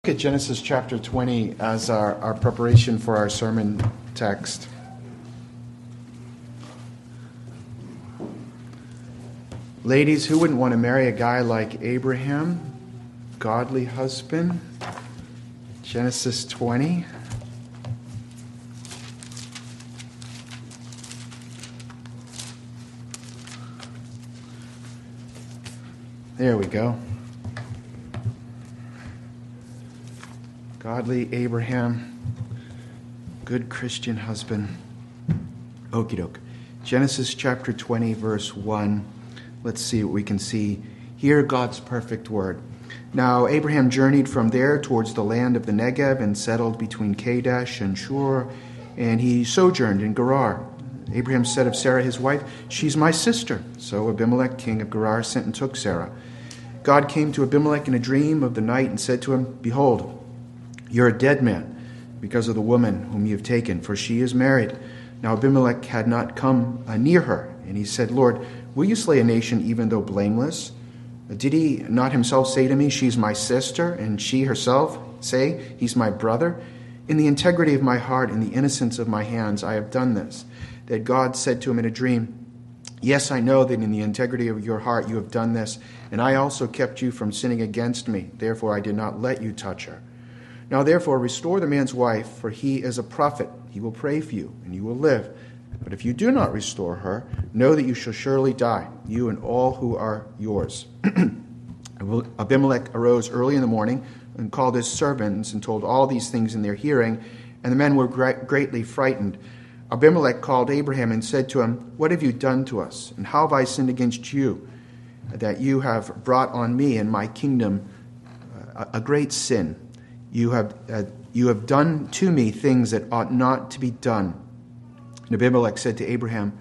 Look at Genesis chapter 20 as our preparation for our sermon text. Ladies, who wouldn't want to marry a guy like Abraham? Godly husband. Genesis 20. There we go. Godly Abraham, good Christian husband. Okie doke. Genesis chapter 20, verse 1. Let's see what we can see. Hear God's perfect word. Now Abraham journeyed from there towards the land of the Negev and settled between Kadesh and Shur, and he sojourned in Gerar. Abraham said of Sarah his wife, "She's my sister." So Abimelech, king of Gerar, sent and took Sarah. God came to Abimelech in a dream of the night and said to him, "Behold, you're a dead man because of the woman whom you have taken, for she is married." Now Abimelech had not come near her, and he said, "Lord, will you slay a nation even though blameless? Did he not himself say to me, 'She's my sister,' and she herself say, 'He's my brother'? In the integrity of my heart and the innocence of my hands I have done this." That God said to him in a dream, "Yes, I know that in the integrity of your heart you have done this, and I also kept you from sinning against me. Therefore I did not let you touch her. Now therefore restore the man's wife, for he is a prophet. He will pray for you, and you will live. But if you do not restore her, know that you shall surely die, you and all who are yours." Abimelech arose early in the morning and called his servants and told all these things in their hearing, and the men were greatly frightened. Abimelech called Abraham and said to him, "What have you done to us? And how have I sinned against you, that you have brought on me and my kingdom a great sin? You have done to me things that ought not to be done." And Abimelech said to Abraham,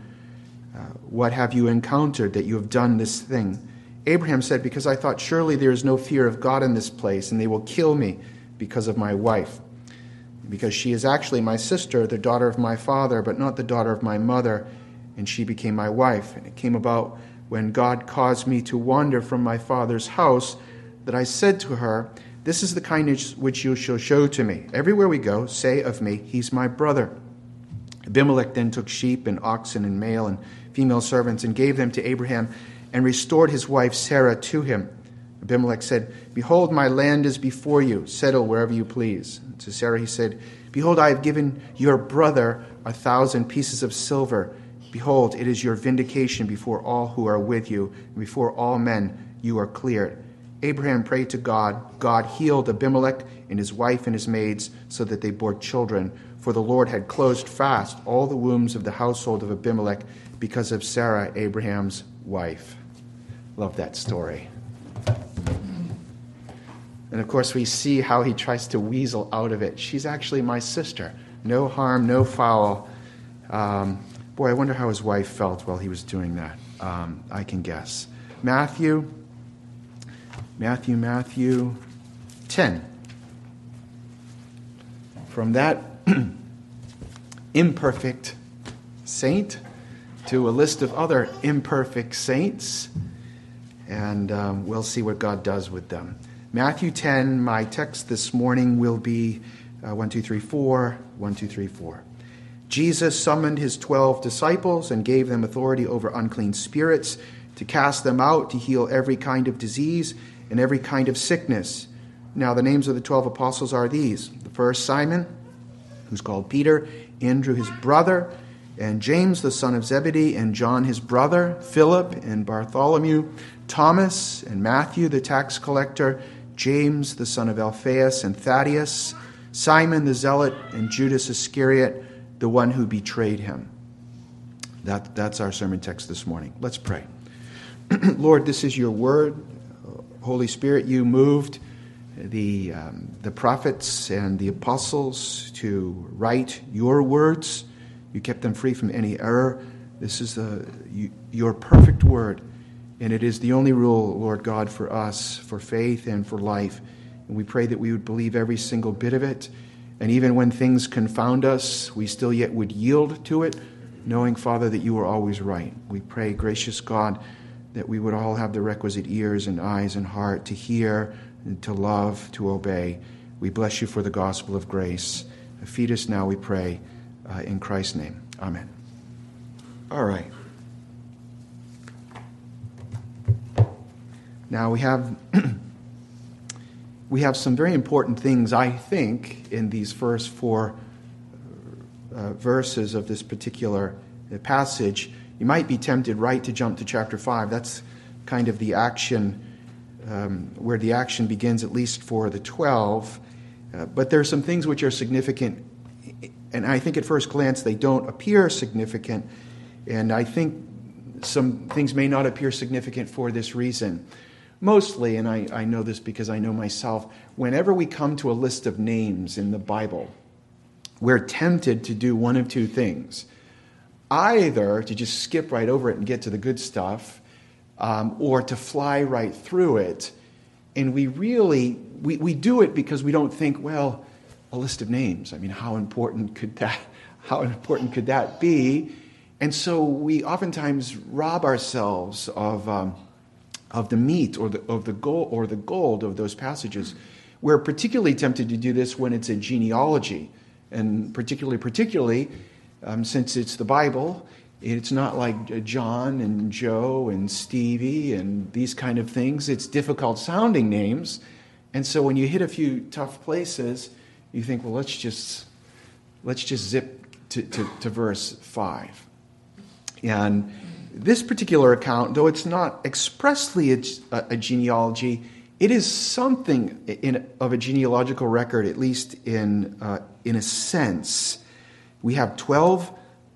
"What have you encountered that you have done this thing?" Abraham said, "Because I thought, surely there is no fear of God in this place, and they will kill me because of my wife. Because she is actually my sister, the daughter of my father, but not the daughter of my mother, and she became my wife. And it came about when God caused me to wander from my father's house, that I said to her, 'This is the kindness which you shall show to me. Everywhere we go, say of me, he's my brother.'" Abimelech then took sheep and oxen and male and female servants and gave them to Abraham and restored his wife Sarah to him. Abimelech said, "Behold, my land is before you. Settle wherever you please." And to Sarah he said, "Behold, I have given your brother 1,000 pieces of silver. Behold, it is your vindication before all who are with you, and before all men you are cleared." Abraham prayed to God. God healed Abimelech and his wife and his maids so that they bore children. For the Lord had closed fast all the wombs of the household of Abimelech because of Sarah, Abraham's wife. Love that story. And of course we see how he tries to weasel out of it. "She's actually my sister. No harm, no foul." Boy, I wonder how his wife felt while he was doing that. I can guess. Matthew 10. From that imperfect saint to a list of other imperfect saints, and we'll see what God does with them. Matthew 10, my text this morning will be 1, 2, 3, 4. 1, 2, 3, 4. Jesus summoned his 12 disciples and gave them authority over unclean spirits to cast them out, to heal every kind of disease and every kind of sickness. Now the names of the 12 apostles are these: the first, Simon, who's called Peter; Andrew his brother, and James the son of Zebedee, and John his brother; Philip and Bartholomew; Thomas and Matthew the tax collector; James the son of Alphaeus and Thaddeus; Simon the zealot; and Judas Iscariot, the one who betrayed him. That's our sermon text this morning. Let's pray. Lord, this is your word. Holy Spirit, you moved the prophets and the apostles to write your words. You kept them free from any error. This is your perfect word, and it is the only rule, Lord God, for us, for faith and for life. And we pray that we would believe every single bit of it, and even when things confound us, we still yet would yield to it, knowing, Father, that you are always right. We pray, gracious God, that we would all have the requisite ears and eyes and heart to hear, and to love, to obey. We bless you for the gospel of grace. Feed us now, we pray, in Christ's name. Amen. All right. Now we have some very important things, I think, in these first four verses of this particular passage. You might be tempted right to jump to chapter 5. That's kind of the action, where the action begins, at least for the 12. But there are some things which are significant, and I think at first glance they don't appear significant, and I think some things may not appear significant for this reason. Mostly, and I know this because I know myself, whenever we come to a list of names in the Bible, we're tempted to do one of two things. Either to just skip right over it and get to the good stuff, or to fly right through it. And we do it because we don't think, well, a list of names. I mean, how important could that be? And so we oftentimes rob ourselves of the meat or the gold of those passages. We're particularly tempted to do this when it's a genealogy, and particularly since it's the Bible. It's not like John and Joe and Stevie and these kind of things. It's difficult sounding names, and so when you hit a few tough places, you think, well, let's just zip to verse 5. And this particular account, though it's not expressly a genealogy, it is something of a genealogical record, at least in a sense. We have 12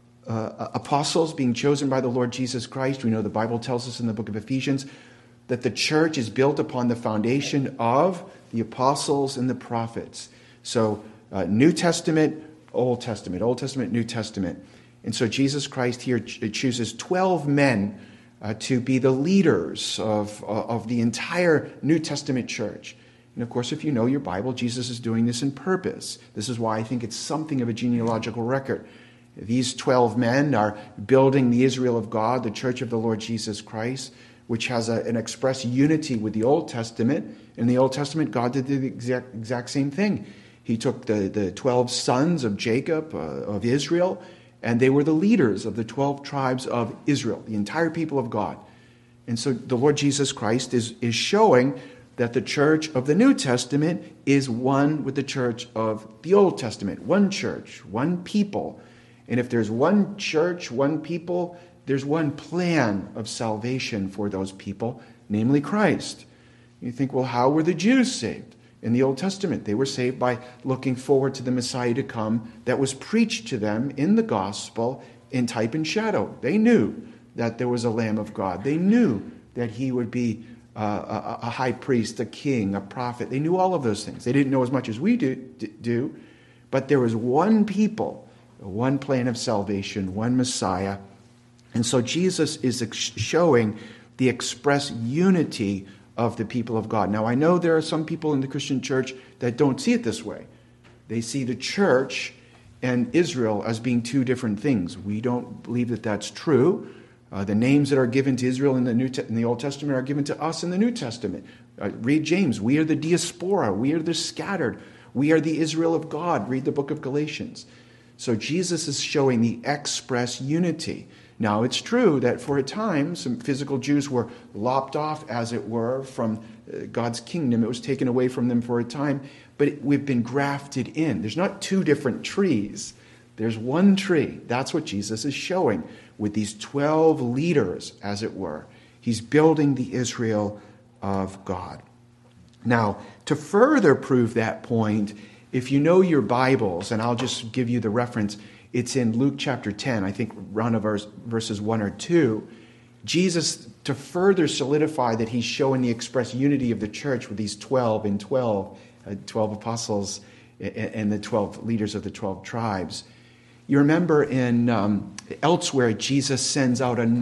apostles being chosen by the Lord Jesus Christ. We know the Bible tells us in the book of Ephesians that the church is built upon the foundation of the apostles and the prophets. So New Testament, Old Testament, Old Testament, New Testament. And so Jesus Christ here chooses 12 men to be the leaders of the entire New Testament church. And of course, if you know your Bible, Jesus is doing this in purpose. This is why I think it's something of a genealogical record. These 12 men are building the Israel of God, the church of the Lord Jesus Christ, which has an express unity with the Old Testament. In the Old Testament, God did the exact same thing. He took the 12 sons of Jacob, of Israel, and they were the leaders of the 12 tribes of Israel, the entire people of God. And so the Lord Jesus Christ is showing that the church of the New Testament is one with the church of the Old Testament. One church, one people. And if there's one church, one people, there's one plan of salvation for those people, namely Christ. You think, well, how were the Jews saved? In the Old Testament, they were saved by looking forward to the Messiah to come that was preached to them in the gospel in type and shadow. They knew that there was a Lamb of God. They knew that he would be a high priest, a king, a prophet. They knew all of those things. They didn't know as much as we do, but there was one people, one plan of salvation, one Messiah. And so Jesus is showing the express unity of the people of God. Now, I know there are some people in the Christian church that don't see it this way. They see the church and Israel as being two different things. We don't believe that that's true. The names that are given to Israel in the Old Testament are given to us in the New Testament. Read James. We are the diaspora. We are the scattered. We are the Israel of God. Read the book of Galatians. So Jesus is showing the express unity. Now, it's true that for a time, some physical Jews were lopped off, as it were, from God's kingdom. It was taken away from them for a time, but we've been grafted in. There's not two different trees. There's one tree. That's what Jesus is showing with these 12 leaders, as it were. He's building the Israel of God. Now, to further prove that point, if you know your Bibles, and I'll just give you the reference, it's in Luke chapter 10, I think around verses 1 or 2. Jesus, to further solidify that he's showing the express unity of the church with these 12 and 12 apostles and the 12 leaders of the 12 tribes. You remember in elsewhere, Jesus sends out a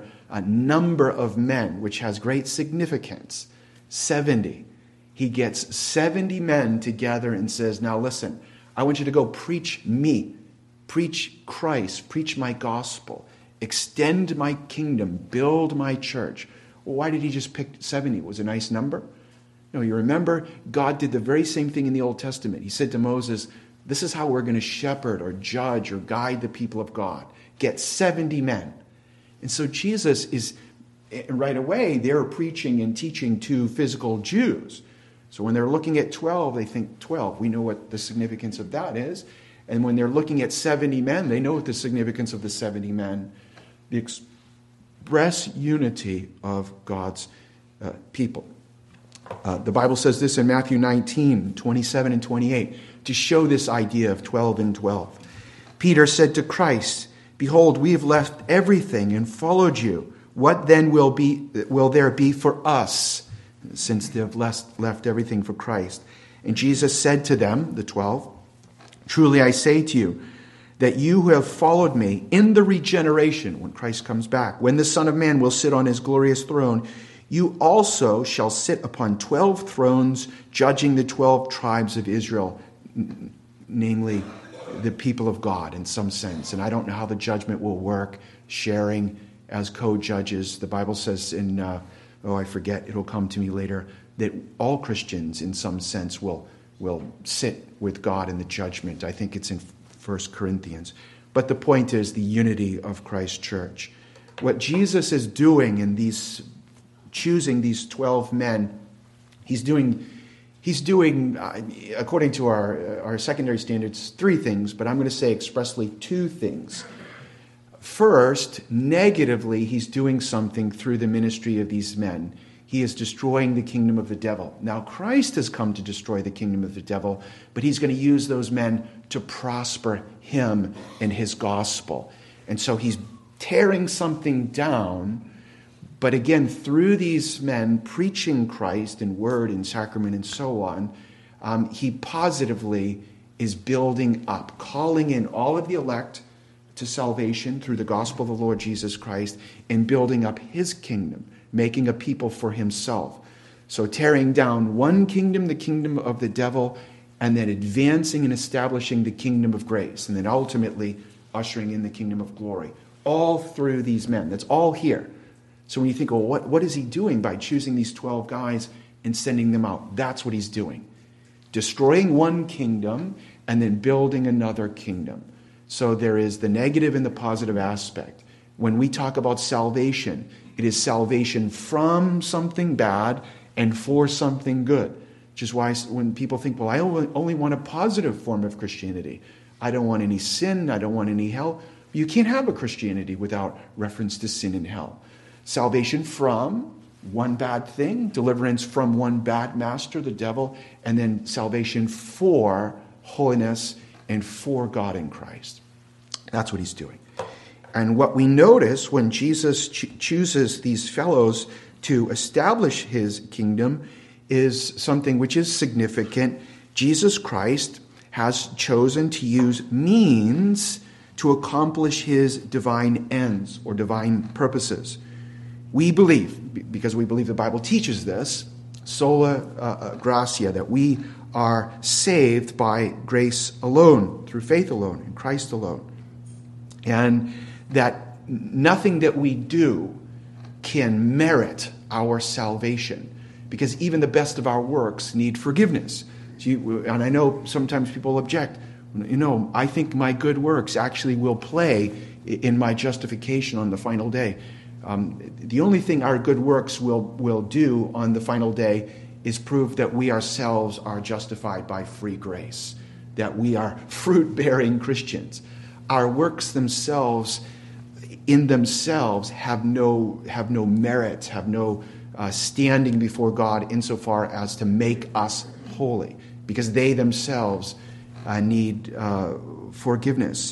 number of men, which has great significance, 70. He gets 70 men together and says, now listen, I want you to go preach me. Preach Christ, preach my gospel, extend my kingdom, build my church. Well, why did he just pick 70? Was it a nice number? No, you remember, God did the very same thing in the Old Testament. He said to Moses, this is how we're going to shepherd or judge or guide the people of God. Get 70 men. And so Jesus is, right away, they're preaching and teaching to physical Jews. So when they're looking at 12, they think 12. We know what the significance of that is. And when they're looking at 70 men, they know what the significance of the 70 men. The express unity of God's people. The Bible says this in Matthew 19, 27 and 28, to show this idea of 12 and 12. Peter said to Christ, behold, we have left everything and followed you. What then will there be for us, since they have left everything for Christ? And Jesus said to them, the 12, truly I say to you, that you who have followed me in the regeneration, when Christ comes back, when the Son of Man will sit on his glorious throne, you also shall sit upon 12 thrones, judging the 12 tribes of Israel, namely the people of God in some sense. And I don't know how the judgment will work, sharing as co-judges. The Bible says in, I forget, it'll come to me later, that all Christians in some sense will sit with God in the judgment. I think it's in 1 Corinthians. But the point is the unity of Christ's church. What Jesus is doing in choosing these 12 men, he's doing, according to our secondary standards, 3 things, but I'm going to say expressly 2 things. First, negatively, he's doing something through the ministry of these men. He is destroying the kingdom of the devil. Now, Christ has come to destroy the kingdom of the devil, but he's going to use those men to prosper him and his gospel. And so he's tearing something down, but again, through these men preaching Christ in word and sacrament and so on, he positively is building up, calling in all of the elect to salvation through the gospel of the Lord Jesus Christ and building up his kingdom, making a people for himself. So tearing down one kingdom, the kingdom of the devil, and then advancing and establishing the kingdom of grace, and then ultimately ushering in the kingdom of glory. All through these men. That's all here. So when you think, well, what is he doing by choosing these 12 guys and sending them out? That's what he's doing. Destroying one kingdom and then building another kingdom. So there is the negative and the positive aspect. When we talk about salvation, it is salvation from something bad and for something good. Which is why when people think, well, I only want a positive form of Christianity. I don't want any sin. I don't want any hell. You can't have a Christianity without reference to sin and hell. Salvation from one bad thing, deliverance from one bad master, the devil, and then salvation for holiness and for God in Christ. That's what he's doing. And what we notice when Jesus chooses these fellows to establish his kingdom is something which is significant. Jesus Christ has chosen to use means to accomplish his divine ends or divine purposes. We believe, because we believe the Bible teaches this, sola gratia, that we are saved by grace alone, through faith alone, in Christ alone. And that nothing that we do can merit our salvation, because even the best of our works need forgiveness. And I know sometimes people object. I think my good works actually will play in my justification on the final day. The only thing our good works will do on the final day is prove that we ourselves are justified by free grace, that we are fruit-bearing Christians. Our works themselves, in themselves, have no merit, have no standing before God insofar as to make us holy, because they themselves need forgiveness.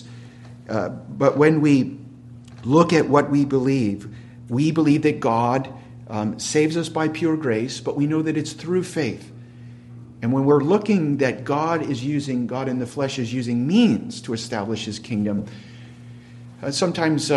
But when we look at what we believe that God saves us by pure grace, but we know that it's through faith. And when we're looking that God in the flesh is using means to establish his kingdom, sometimes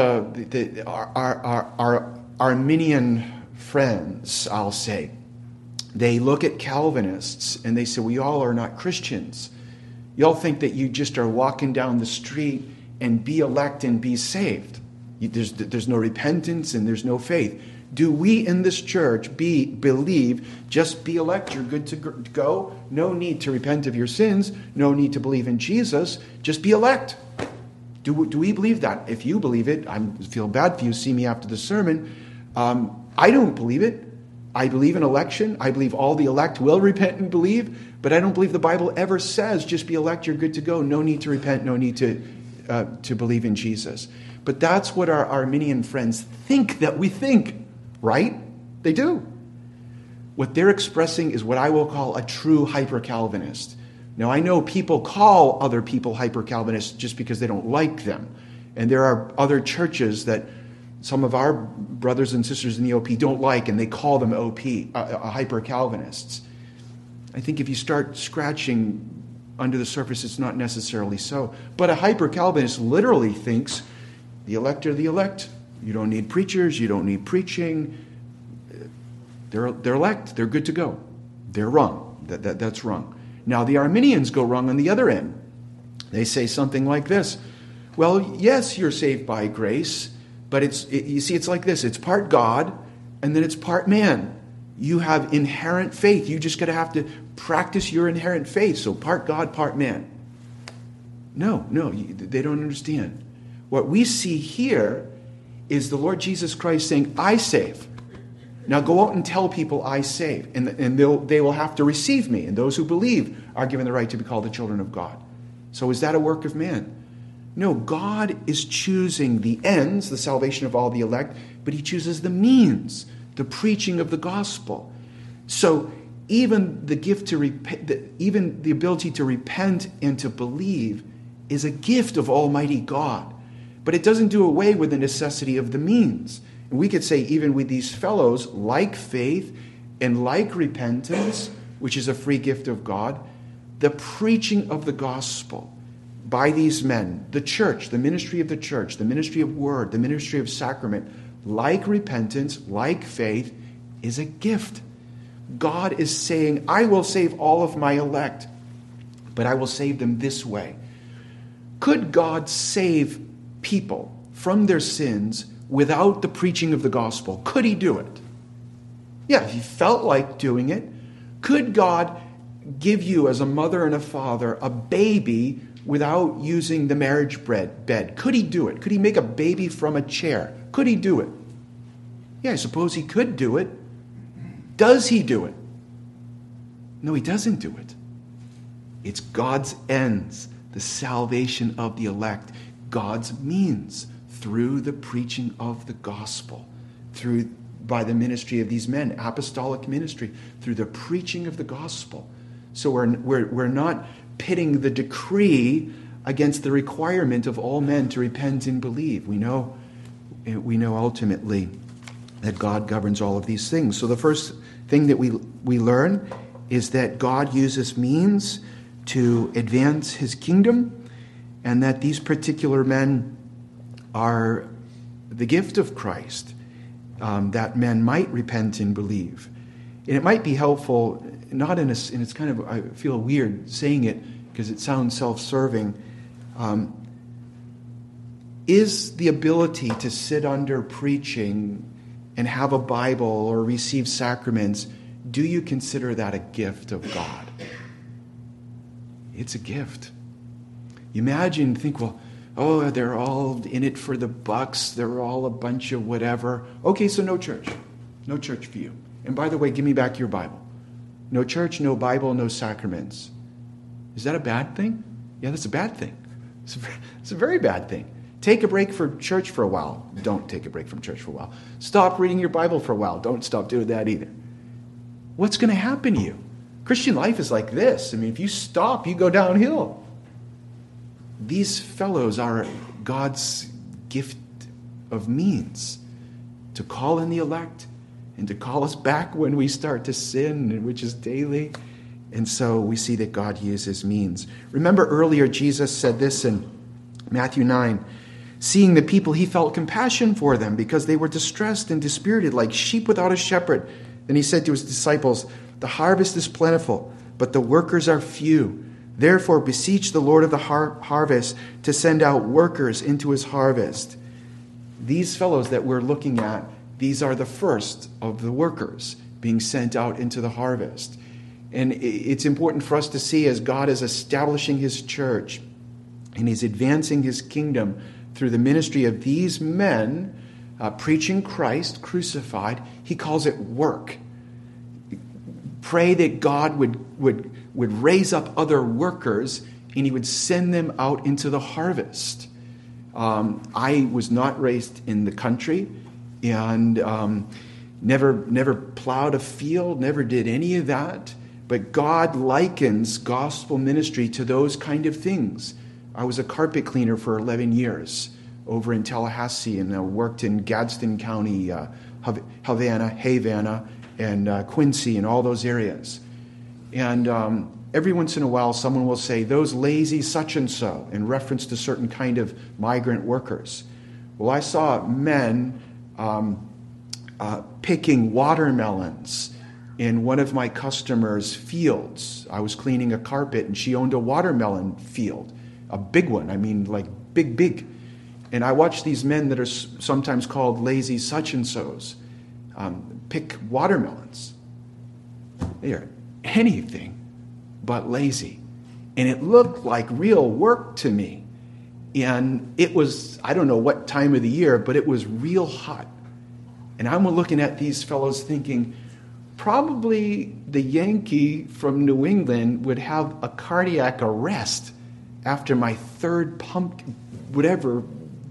our Arminian friends, I'll say, they look at Calvinists and they say, we all are not Christians. You all think that you just are walking down the street and be elect and be saved. There's no repentance and there's no faith. Do we in this church believe, just be elect, you're good to go, no need to repent of your sins, no need to believe in Jesus, just be elect? Do we believe that? If you believe it, I feel bad for you, see me after the sermon. I don't believe it. I believe in election. I believe all the elect will repent and believe, but I don't believe the Bible ever says, just be elect, you're good to go, no need to repent, no need to believe in Jesus. But that's what our Arminian friends think that we think, right? They do. What they're expressing is what I will call a true hyper-Calvinist. Now, I know people call other people hyper-Calvinists just because they don't like them. And there are other churches that some of our brothers and sisters in the OP don't like, and they call them hyper-Calvinists. I think if you start scratching under the surface, it's not necessarily so. But a hyper-Calvinist literally thinks the elect are the elect. You don't need preachers. You don't need preaching. They're elect. They're good to go. They're wrong. That's wrong. Now, the Arminians go wrong on the other end. They say something like this. Well, yes, you're saved by grace, but it's like this. It's part God, and then it's part man. You have inherent faith. You just got to have to practice your inherent faith. So part God, part man. No, they don't understand. What we see here is the Lord Jesus Christ saying, I save. Now go out and tell people I save, and they will have to receive me. And those who believe are given the right to be called the children of God. So is that a work of man? No, God is choosing the ends, the salvation of all the elect, but he chooses the means, the preaching of the gospel. So even the gift to even the ability to repent and to believe is a gift of Almighty God. But it doesn't do away with the necessity of the means. And we could say even with these fellows, like faith and like repentance, which is a free gift of God, the preaching of the gospel by these men, the church, the ministry of the church, the ministry of word, the ministry of sacrament, like repentance, like faith, is a gift. God is saying, I will save all of my elect, but I will save them this way. Could God save people from their sins without the preaching of the gospel? Could he do it? Yeah, if he felt like doing it. Could God give you as a mother and a father a baby without using the marriage bed? Could he do it? Could he make a baby from a chair? Could he do it? Yeah, I suppose he could do it. Does he do it? No, he doesn't do it. It's God's ends, the salvation of the elect, God's means through the preaching of the gospel, by the ministry of these men, apostolic ministry, through the preaching of the gospel. So we're not pitting the decree against the requirement of all men to repent and believe. We know ultimately that God governs all of these things. So the first thing that we learn is that God uses means to advance his kingdom, and that these particular men are the gift of Christ, that men might repent and believe. And it might be helpful, not and it's kind of, I feel weird saying it because it sounds self-serving, is the ability to sit under preaching and have a Bible or receive sacraments, do you consider that a gift of God? It's a gift. You imagine, think, well, they're all in it for the bucks. They're all a bunch of whatever. Okay, so no church. No church for you. And by the way, give me back your Bible. No church, no Bible, no sacraments. Is that a bad thing? Yeah, that's a bad thing. It's a very bad thing. Take a break from church for a while. Don't take a break from church for a while. Stop reading your Bible for a while. Don't stop doing that either. What's going to happen to you? Christian life is like this. I mean, if you stop, you go downhill. These fellows are God's gift of means to call in the elect and to call us back when we start to sin, which is daily. And so we see that God uses means. Remember earlier Jesus said this in Matthew 9. Seeing the people, he felt compassion for them because they were distressed and dispirited like sheep without a shepherd. Then he said to his disciples, the harvest is plentiful, but the workers are few. Therefore, beseech the Lord of the harvest to send out workers into his harvest. These fellows that we're looking at, these are the first of the workers being sent out into the harvest. And it's important for us to see, as God is establishing his church and he's advancing his kingdom through the ministry of these men preaching Christ crucified, he calls it work. Pray that God would raise up other workers and he would send them out into the harvest. I was not raised in the country and never plowed a field, never did any of that. But God likens gospel ministry to those kind of things. I was a carpet cleaner for 11 years over in Tallahassee, and I worked in Gadsden County, Havana, and Quincy, and all those areas. And every once in a while, someone will say, those lazy such and so, in reference to certain kind of migrant workers. Well, I saw men picking watermelons in one of my customers' fields. I was cleaning a carpet, and she owned a watermelon field, a big one. I mean, like big. And I watched these men that are sometimes called lazy such-and-sos pick watermelons. They are anything but lazy. And it looked like real work to me. And it was, I don't know what time of the year, but it was real hot. And I'm looking at these fellows thinking, probably the Yankee from New England would have a cardiac arrest after my third pump, whatever.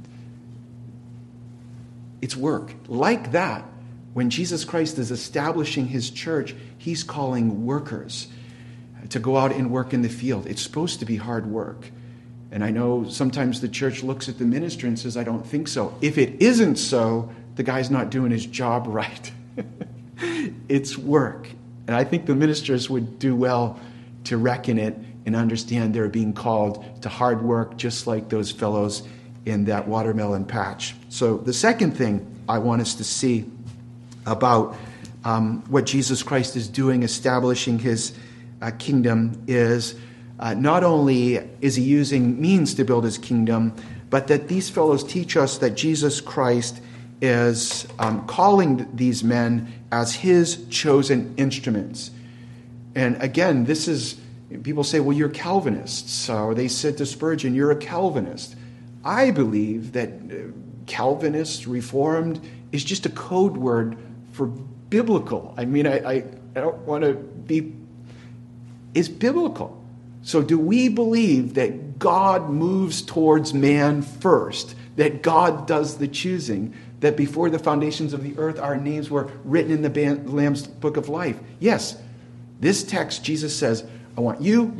It's work. Like that, when Jesus Christ is establishing his church, he's calling workers to go out and work in the field. It's supposed to be hard work. And I know sometimes the church looks at the minister and says, I don't think so. If it isn't so, the guy's not doing his job right. It's work. And I think the ministers would do well to reckon it and understand they're being called to hard work, just like those fellows in that watermelon patch. So the second thing I want us to see about what Jesus Christ is doing, establishing his kingdom, is not only is he using means to build his kingdom, but that these fellows teach us that Jesus Christ is calling these men as his chosen instruments. And again, this is, people say, well, you're Calvinists. Or they said to Spurgeon, you're a Calvinist. I believe that Calvinist, Reformed, is just a code word for biblical. I mean, I don't want to be... It's biblical. So do we believe that God moves towards man first, that God does the choosing, that before the foundations of the earth our names were written in the Lamb's book of life? Yes. This text, Jesus says, I want you.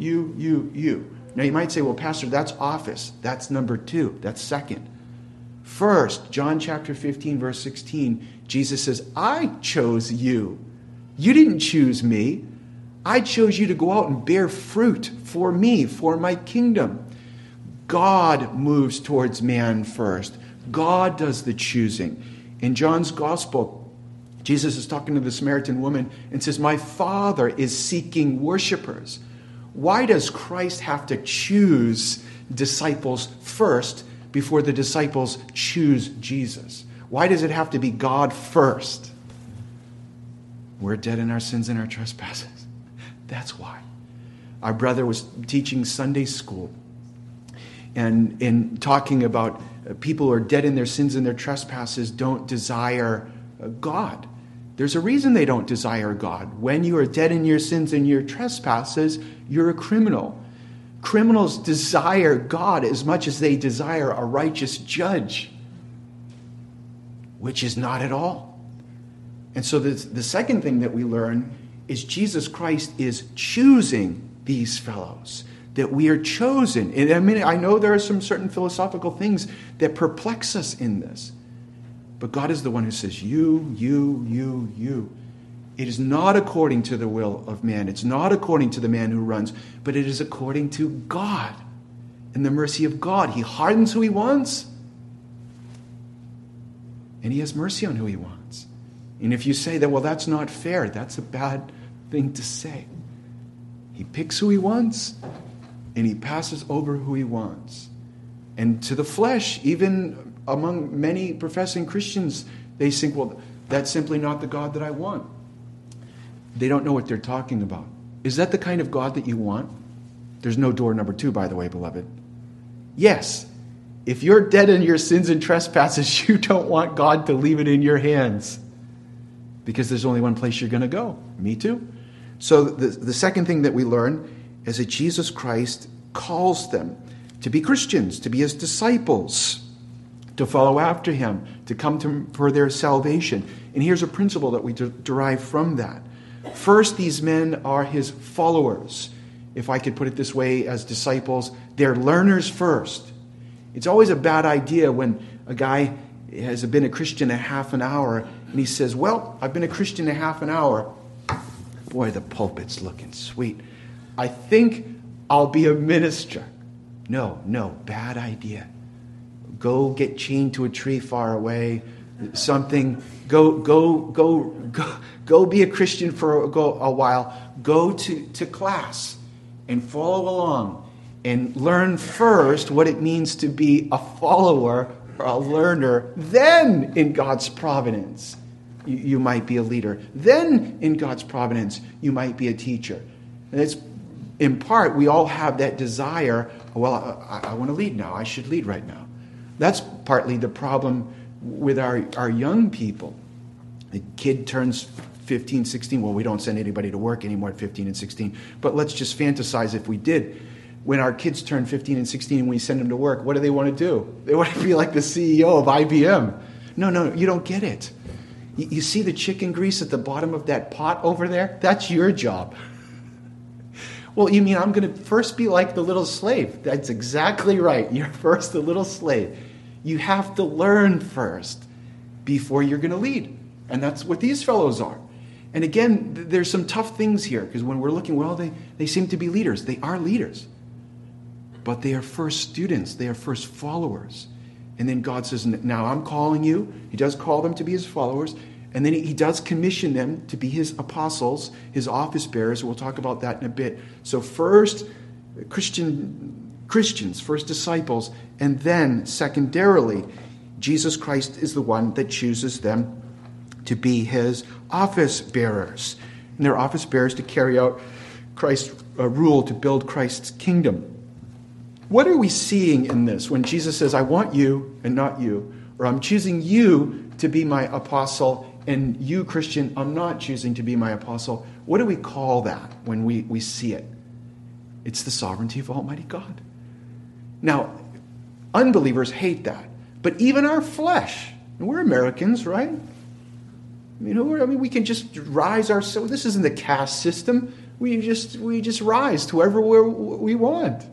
Now you might say, well, Pastor, that's office. That's number 2. That's second. First, John chapter 15, verse 16, Jesus says, I chose you. You didn't choose me. I chose you to go out and bear fruit for me, for my kingdom. God moves towards man first. God does the choosing. In John's gospel, Jesus is talking to the Samaritan woman and says, my Father is seeking worshipers. Why does Christ have to choose disciples first before the disciples choose Jesus? Why does it have to be God first? We're dead in our sins and our trespasses. That's why. Our brother was teaching Sunday school and in talking about people who are dead in their sins and their trespasses don't desire God. There's a reason they don't desire God. When you are dead in your sins and your trespasses, you're a criminal. Criminals desire God as much as they desire a righteous judge, which is not at all. And so the second thing that we learn is Jesus Christ is choosing these fellows, that we are chosen. And I mean, I know there are some certain philosophical things that perplex us in this, but God is the one who says, you. It is not according to the will of man. It's not according to the man who runs, but it is according to God and the mercy of God. He hardens who he wants, and he has mercy on who he wants. And if you say that, well, that's not fair, that's a bad thing to say. He picks who he wants, and he passes over who he wants. And to the flesh, even among many professing Christians, They think, well, that's simply not the God that I want. They don't know what they're talking about. Is that the kind of God that you want? There's no door number 2, by the way, beloved. Yes. If you're dead in your sins and trespasses, you don't want God to leave it in your hands. Because there's only one place you're going to go. Me too. So the second thing that we learn is that Jesus Christ calls them to be Christians, to be his disciples, to follow after him, to come to him for their salvation. And here's a principle that we derive from that. First, these men are his followers. If I could put it this way, as disciples, they're learners first. It's always a bad idea when a guy has been a Christian a half an hour and he says, well, I've been a Christian a half an hour. Boy, the pulpit's looking sweet. I think I'll be a minister. No, bad idea. Go get chained to a tree far away. Something. Go be a Christian for a while. Go to class and follow along and learn first what it means to be a follower or a learner. Then, in God's providence, you might be a leader. Then, in God's providence, you might be a teacher. And it's, in part, we all have that desire, well, I want to lead now. I should lead right now. That's partly the problem with our young people. The kid turns 15, 16. Well, we don't send anybody to work anymore at 15 and 16. But let's just fantasize if we did. When our kids turn 15 and 16 and we send them to work, what do they want to do? They want to be like the CEO of IBM. No, you don't get it. You see the chicken grease at the bottom of that pot over there? That's your job. Well, you mean I'm going to first be like the little slave? That's exactly right. You're first the little slave. You have to learn first before you're going to lead. And that's what these fellows are. And again, there's some tough things here, because when we're looking, well, they seem to be leaders. They are leaders. But they are first students. They are first followers. And then God says, now I'm calling you. He does call them to be his followers. And then he does commission them to be his apostles, his office bearers. We'll talk about that in a bit. So first, Christians, first disciples. And then, secondarily, Jesus Christ is the one that chooses them to be his office bearers. And they're office bearers to carry out Christ's rule, to build Christ's kingdom. What are we seeing in this when Jesus says, I want you and not you, or I'm choosing you to be my apostle and you, Christian, I'm not choosing to be my apostle? What do we call that when we see it? It's the sovereignty of Almighty God. Now, unbelievers hate that, but even our flesh, and we're Americans, right? We can just rise ourselves. This isn't the caste system. We just rise to wherever we want.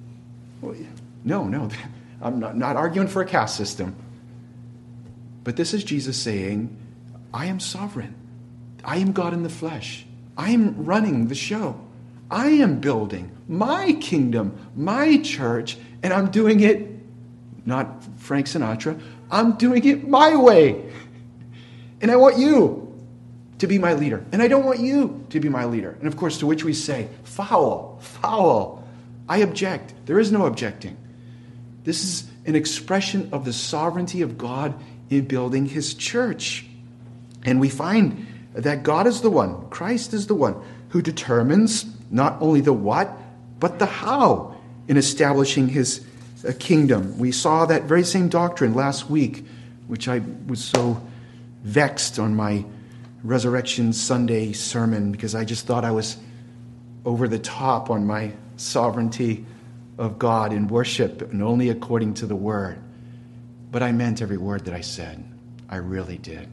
No, I'm not arguing for a caste system. But this is Jesus saying, I am sovereign. I am God in the flesh. I am running the show. I am building my kingdom, my church, and I'm doing it, not Frank Sinatra, I'm doing it my way. And I want you to be my leader. And I don't want you to be my leader. And of course, to which we say, foul. I object. There is no objecting. This is an expression of the sovereignty of God in building his church. And we find that God is the one, Christ is the one, who determines not only the what, but the how in establishing his kingdom. We saw that very same doctrine last week, which I was so vexed on my Resurrection Sunday sermon because I just thought I was over the top on my sovereignty of God in worship and only according to the word. But I meant every word that I said. I really did.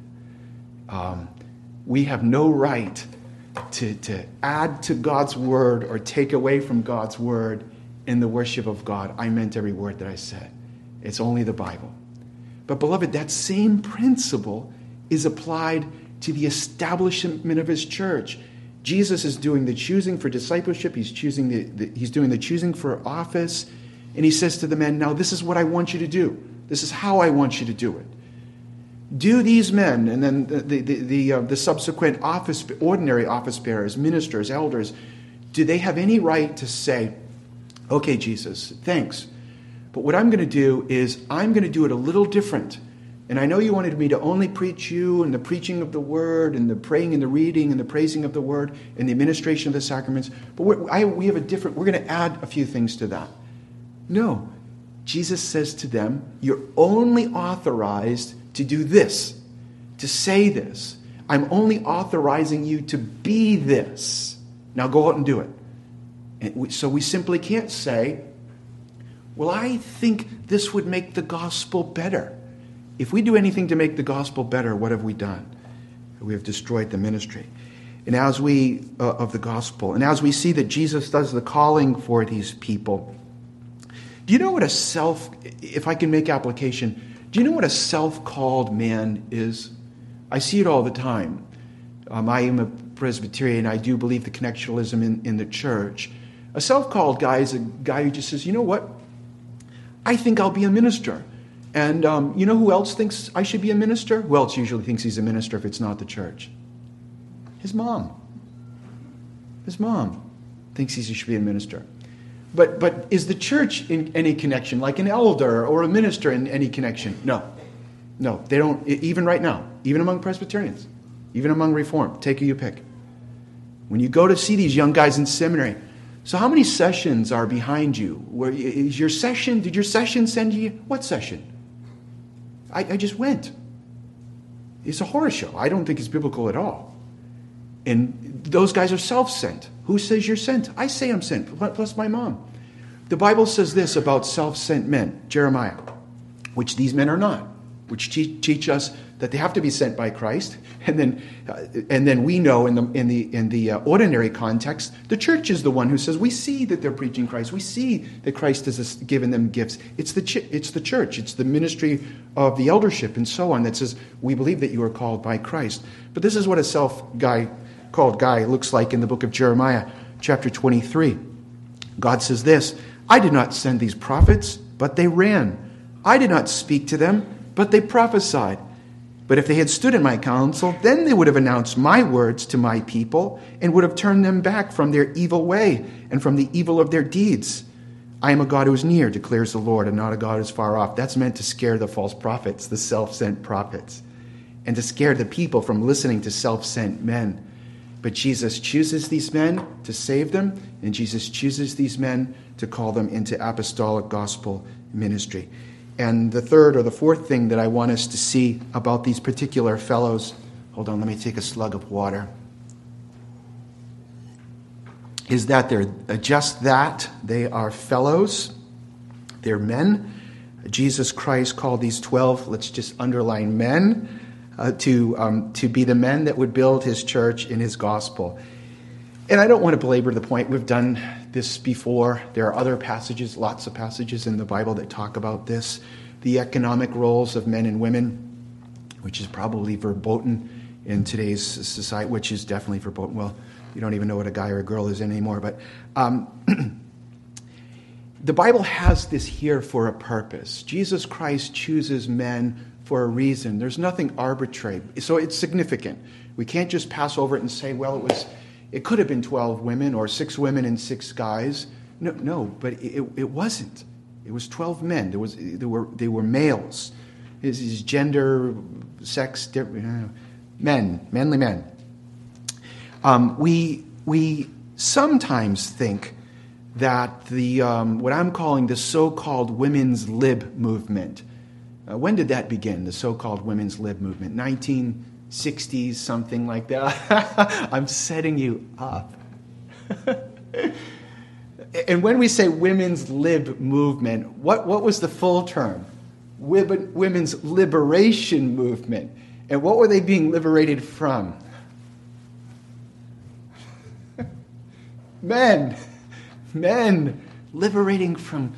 We have no right to add to God's word or take away from God's word in the worship of God. I meant every word that I said. It's only the Bible. But beloved, that same principle is applied to the establishment of his church. Jesus is doing the choosing for discipleship. He's doing the choosing for office. And he says to the men, now this is what I want you to do. This is how I want you to do it. Do these men, and then the subsequent ordinary office bearers, ministers, elders, do they have any right to say, okay, Jesus, thanks, but what I'm going to do is I'm going to do it a little different. And I know you wanted me to only preach you and the preaching of the word and the praying and the reading and the praising of the word and the administration of the sacraments. But we're going to add a few things to that. No. Jesus says to them, you're only authorized to do this, to say this. I'm only authorizing you to be this. Now go out and do it. So we simply can't say, well, I think this would make the gospel better. If we do anything to make the gospel better, what have we done? We have destroyed the ministry. And as we, of the gospel, and as we see that Jesus does the calling for these people, do you know what if I can make application, do you know what a self-called man is? I see it all the time. I am a Presbyterian. I do believe the connectionalism in the church. A self-called guy is a guy who just says, you know what? I think I'll be a minister. And you know who else thinks I should be a minister? Who else usually thinks he's a minister if it's not the church? His mom. His mom thinks he should be a minister. But is the church in any connection, like an elder or a minister in any connection? No. No, they don't, even right now, even among Presbyterians, even among Reformed, take who you pick. When you go to see these young guys in seminary, so how many sessions are behind you? Did your session send you? What session? I just went. It's a horror show. I don't think it's biblical at all. And those guys are self-sent. Who says you're sent? I say I'm sent, plus my mom. The Bible says this about self-sent men, Jeremiah, which these men are not, which teach us that they have to be sent by Christ. And then we know in the ordinary context, the church is the one who says, we see that they're preaching Christ. We see that Christ has given them gifts. It's the church. It's the ministry of the eldership and so on that says, we believe that you are called by Christ. But this is what a self-called guy looks like in the book of Jeremiah, chapter 23. God says this, I did not send these prophets, but they ran. I did not speak to them, but they prophesied. But if they had stood in my counsel, then they would have announced my words to my people and would have turned them back from their evil way and from the evil of their deeds. I am a God who is near, declares the Lord, and not a God who is far off. That's meant to scare the false prophets, the self-sent prophets, and to scare the people from listening to self-sent men. But Jesus chooses these men to save them, and Jesus chooses these men to call them into apostolic gospel ministry. And the third or the fourth thing that I want us to see about these particular fellows, hold on, let me take a slug of water, is that they're just that. They are fellows. They're men. Jesus Christ called these 12, let's just underline men, to be the men that would build his church in his gospel. And I don't want to belabor the point. We've done this before. There are other passages, lots of passages in the Bible that talk about this. The economic roles of men and women, which is probably verboten in today's society, which is definitely verboten. Well, you don't even know what a guy or a girl is anymore. But the Bible has this here for a purpose. Jesus Christ chooses men for a reason. There's nothing arbitrary. So it's significant. We can't just pass over it and say, well, it could have been 12 women or 6 women and 6 guys. No, but it wasn't. It was 12 men. They were males. His gender, sex, men, manly men. We sometimes think that the what I'm calling the so-called women's lib movement. When did that begin? The so-called women's lib movement, 1960s, something like that. I'm setting you up. And when we say women's lib movement, what was the full term? Women's liberation movement. And what were they being liberated from? Men. Liberated from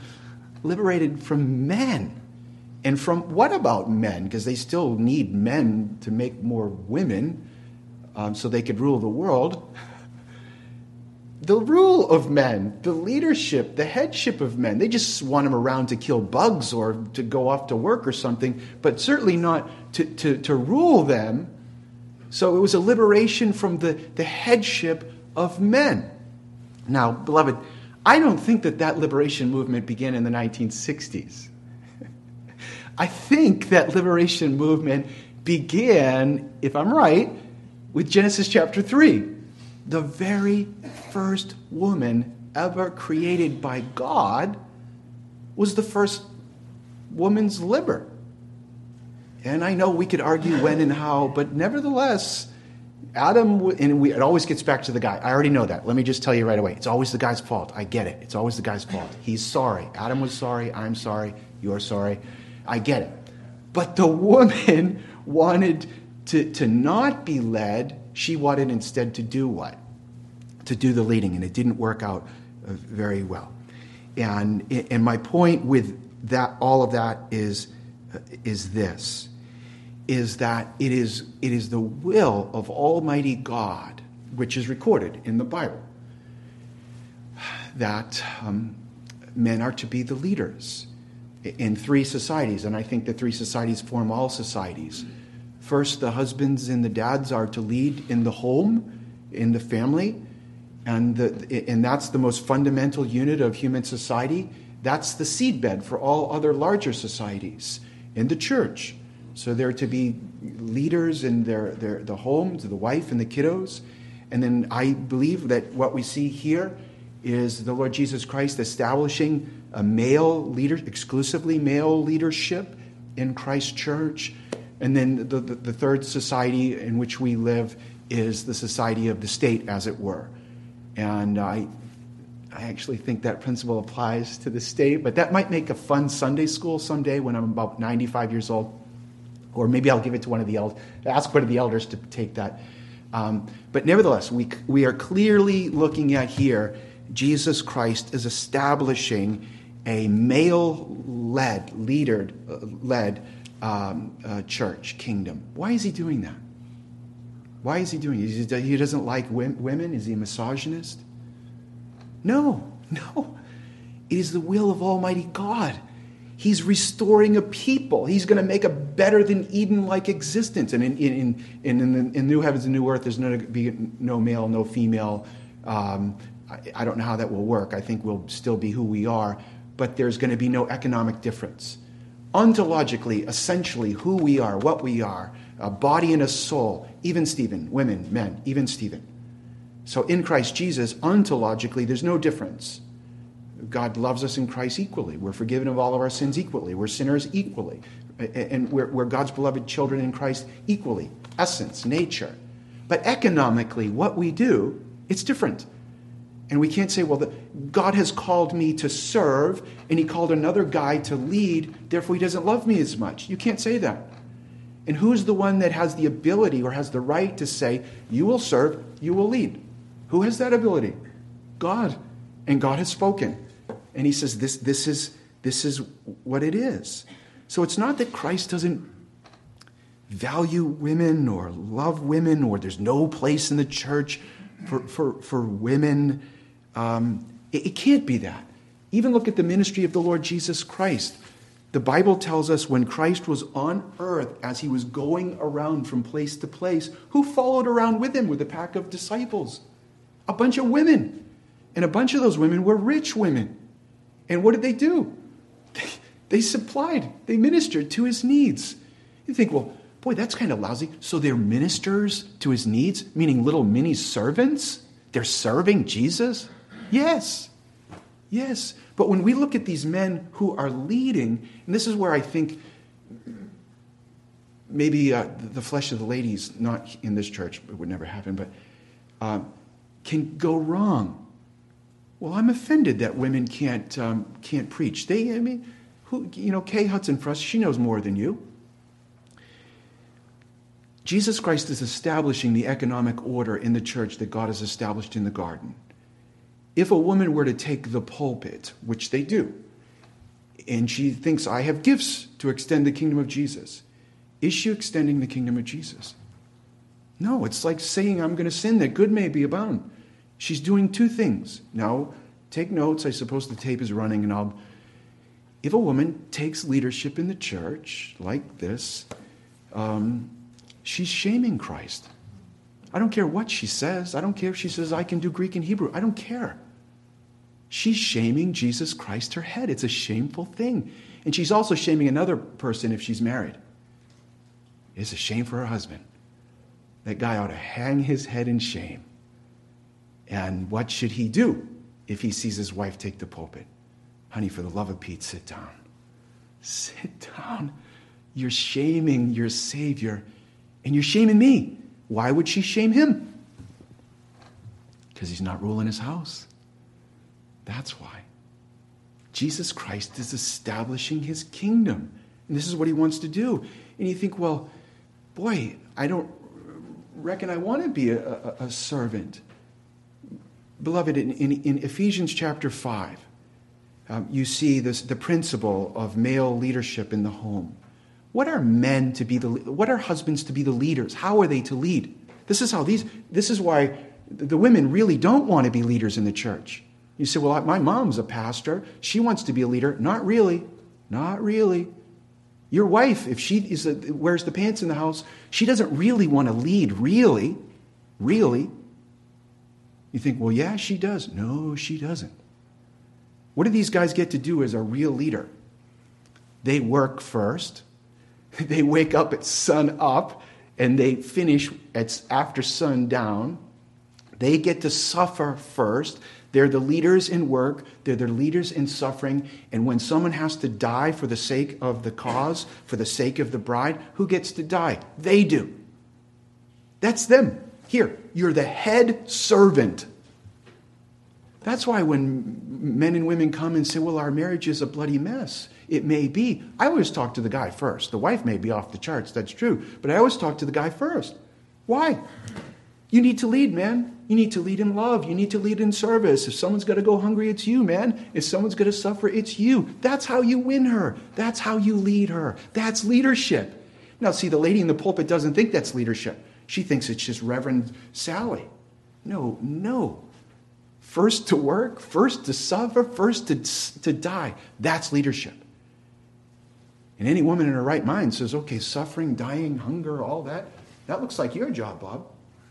men. And from what about men? Because they still need men to make more women so they could rule the world. The rule of men, the leadership, the headship of men, they just want them around to kill bugs or to go off to work or something, but certainly not to rule them. So it was a liberation from the headship of men. Now, beloved, I don't think that liberation movement began in the 1960s. I think that liberation movement began, if I'm right, with Genesis chapter 3. The very first woman ever created by God was the first woman's liver. And I know we could argue when and how, but nevertheless, Adam, it always gets back to the guy. I already know that. Let me just tell you right away. It's always the guy's fault. I get it. It's always the guy's fault. He's sorry. Adam was sorry. I'm sorry. You're sorry. I get it. But the woman wanted to not be led. She wanted instead to do what? To do the leading, and it didn't work out very well. And my point with that, all of that, is this: is that it is the will of Almighty God, which is recorded in the Bible, that men are to be the leaders in three societies, and I think the three societies form all societies. First, the husbands and the dads are to lead in the home, in the family, and that's the most fundamental unit of human society. That's the seedbed for all other larger societies in the church. So they're to be leaders in the homes, the wife and the kiddos. And then I believe that what we see here is the Lord Jesus Christ establishing a exclusively male leadership in Christ's church. And then the third society in which we live is the society of the state, as it were. And I actually think that principle applies to the state, but that might make a fun Sunday school someday when I'm about 95 years old. Or maybe I'll give it to one of the elders, ask one of the elders to take that. But nevertheless, we are clearly looking at here, Jesus Christ is establishing a male-led, leader-led church, kingdom. Why is he doing that? Why is he doing it? He doesn't like women? Is he a misogynist? No. It is the will of Almighty God. He's restoring a people. He's going to make a better than Eden-like existence. And in new heavens and new earth, there's going to be no male, no female. I don't know how that will work. I think we'll still be who we are. But there's going to be no economic difference. Ontologically, essentially, who we are, what we are, a body and a soul, even Stephen, women, men, even Stephen. So in Christ Jesus, ontologically, there's no difference. God loves us in Christ equally. We're forgiven of all of our sins equally. We're sinners equally. And we're God's beloved children in Christ equally. Essence, nature. But economically, what we do, it's different. And we can't say, well, God has called me to serve, and he called another guy to lead, therefore he doesn't love me as much. You can't say that. And who's the one that has the ability or has the right to say, you will serve, you will lead? Who has that ability? God. And God has spoken. And he says, this is what it is. So it's not that Christ doesn't value women or love women, or there's no place in the church for women. It can't be that. Even look at the ministry of the Lord Jesus Christ. The Bible tells us when Christ was on earth, as he was going around from place to place, who followed around with him with a pack of disciples? A bunch of women. And a bunch of those women were rich women. And what did they do? They supplied, they ministered to his needs. You think, well, boy, that's kind of lousy. So they're ministers to his needs, meaning little mini servants? They're serving Jesus? Yes. But when we look at these men who are leading, and this is where I think maybe the flesh of the ladies, not in this church, it would never happen, but can go wrong. Well, I'm offended that women can't preach. Kay Hudson for us, she knows more than you. Jesus Christ is establishing the economic order in the church that God has established in the garden. If a woman were to take the pulpit, which they do, and she thinks, I have gifts to extend the kingdom of Jesus, is she extending the kingdom of Jesus? No, it's like saying, I'm going to sin that good may be abound. She's doing two things. Now, take notes. I suppose the tape is running, and if a woman takes leadership in the church like this, she's shaming Christ. I don't care what she says. I don't care if she says, I can do Greek and Hebrew. I don't care. She's shaming Jesus Christ, her head. It's a shameful thing. And she's also shaming another person if she's married. It's a shame for her husband. That guy ought to hang his head in shame. And what should he do if he sees his wife take the pulpit? Honey, for the love of Pete, sit down. Sit down. You're shaming your Savior, and you're shaming me. Why would she shame him? Because he's not ruling his house. That's why. Jesus Christ is establishing his kingdom. And this is what he wants to do. And you think, well, boy, I don't reckon I want to be a servant. Beloved, in Ephesians chapter 5, you see the principle of male leadership in the home. What are men to be what are husbands to be the leaders? How are they to lead? This is why the women really don't want to be leaders in the church. You say, well, my mom's a pastor. She wants to be a leader. Not really. Not really. Your wife, if she wears the pants in the house, she doesn't really want to lead, really. Really. You think, well, yeah, she does. No, she doesn't. What do these guys get to do as a real leader? They work first. They wake up at sun up, and they finish after sundown. They get to suffer first. They're the leaders in work. They're the leaders in suffering. And when someone has to die for the sake of the cause, for the sake of the bride, who gets to die? They do. That's them. Here, you're the head servant. That's why when men and women come and say, well, our marriage is a bloody mess, it may be. I always talk to the guy first. The wife may be off the charts, that's true. But I always talk to the guy first. Why? You need to lead, man. You need to lead in love. You need to lead in service. If someone's got to go hungry, it's you, man. If someone's going to suffer, it's you. That's how you win her. That's how you lead her. That's leadership. Now, see, the lady in the pulpit doesn't think that's leadership. She thinks it's just Reverend Sally. No. First to work, first to suffer, first to die. That's leadership. And any woman in her right mind says, okay, suffering, dying, hunger, all that looks like your job, Bob.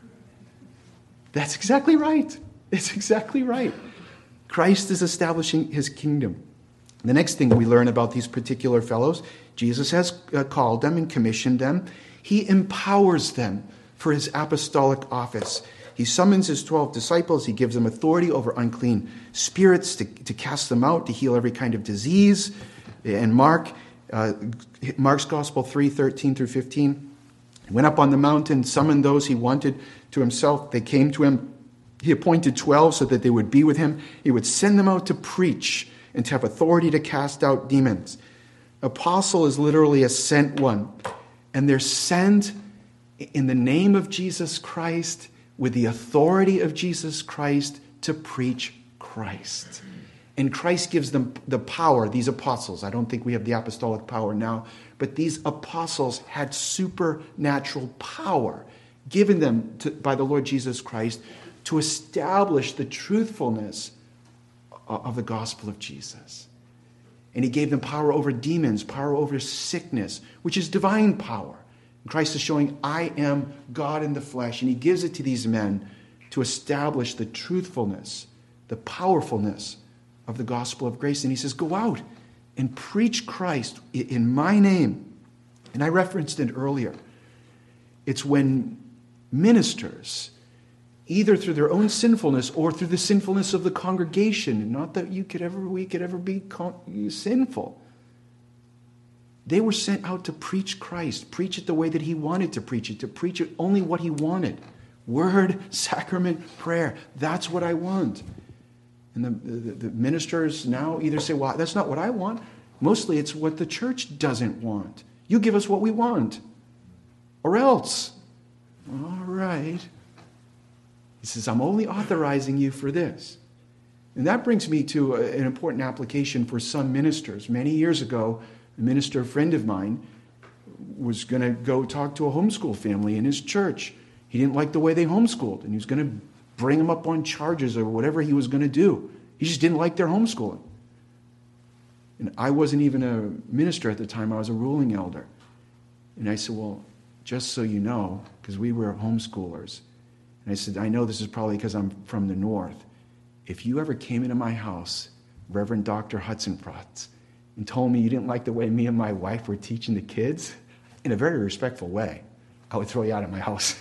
That's exactly right. It's exactly right. Christ is establishing his kingdom. The next thing we learn about these particular fellows, Jesus has called them and commissioned them. He empowers them for his apostolic office. He summons his 12 disciples. He gives them authority over unclean spirits to cast them out, to heal every kind of disease. And Mark's Gospel 3:13 through 15. He went up on the mountain, summoned those he wanted to himself. They came to him. He appointed 12 so that they would be with him. He would send them out to preach and to have authority to cast out demons. Apostle is literally a sent one. And they're sent in the name of Jesus Christ, with the authority of Jesus Christ, to preach Christ. And Christ gives them the power, these apostles. I don't think we have the apostolic power now, but these apostles had supernatural power given them by the Lord Jesus Christ to establish the truthfulness of the gospel of Jesus. And he gave them power over demons, power over sickness, which is divine power. And Christ is showing, I am God in the flesh. And he gives it to these men to establish the truthfulness, the powerfulness of the gospel of grace. And he says, go out and preach Christ in my name. And I referenced it earlier. It's when ministers, either through their own sinfulness or through the sinfulness of the congregation, not that we could ever be sinful, they were sent out to preach Christ, preach it the way that he wanted to preach it only what he wanted. Word, sacrament, prayer. That's what I want. And the ministers now either say, well, that's not what I want. Mostly it's what the church doesn't want. You give us what we want. Or else. All right. He says, I'm only authorizing you for this. And that brings me to an important application for some ministers. Many years ago, a minister friend of mine was going to go talk to a homeschool family in his church. He didn't like the way they homeschooled, and he was going to bring them up on charges or whatever he was going to do. He just didn't like their homeschooling. And I wasn't even a minister at the time. I was a ruling elder. And I said, well, just so you know, because we were homeschoolers, and I said, I know this is probably because I'm from the north. if you ever came into my house, Reverend Dr. Hudson Frotz, and told me you didn't like the way me and my wife were teaching the kids, in a very respectful way, I would throw you out of my house.